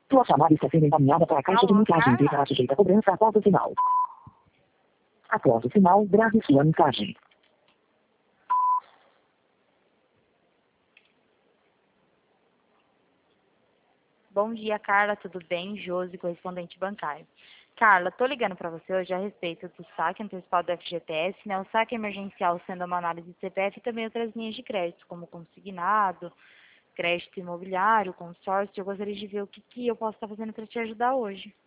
Sua chamada está sendo encaminhada para a caixa de mensagens e será sujeita a cobrança após o sinal. Após o sinal, grave sua mensagem. Bom dia, Carla, tudo bem? Josi, correspondente bancário. Carla, tô ligando para você hoje a respeito do saque antecipado do FGTS, né? O saque emergencial sendo uma análise de CPF e também outras linhas de crédito, como consignado, crédito imobiliário, consórcio. Eu gostaria de ver o que eu posso estar fazendo para te ajudar hoje.